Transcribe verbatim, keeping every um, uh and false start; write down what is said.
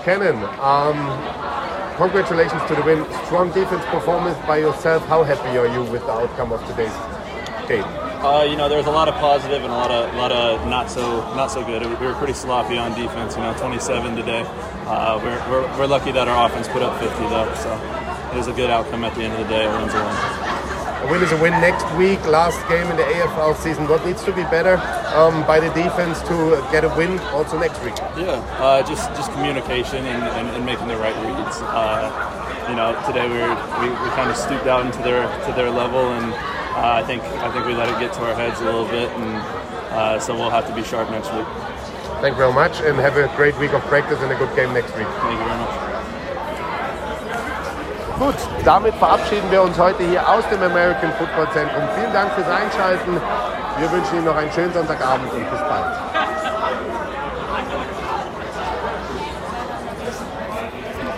Buchanan. Um, congratulations to the win. Strong defense performance by yourself. How happy are you with the outcome of today's game? Uh, you know, there was a lot of positive and a lot of, lot of not so, not so good. We were pretty sloppy on defense. You know, twenty-seven today. Uh, we're, we're, we're lucky that our offense put up fifty though. So it was a good outcome at the end of the day. A win's a win. A win is a win. Next week, last game in the A F L season. What needs to be better um, by the defense to get a win also next week? Yeah, uh, just just communication and, and, and making the right reads. Uh, you know, today we were, we, we kind of stooped out into their to their level, and uh, I think I think we let it get to our heads a little bit, and uh, so we'll have to be sharp next week. Thank you very much, and have a great week of practice and a good game next week. Thank you very much. Gut, damit verabschieden wir uns heute hier aus dem American Football Zentrum. Vielen Dank fürs Einschalten. Wir wünschen Ihnen noch einen schönen Sonntagabend und bis bald.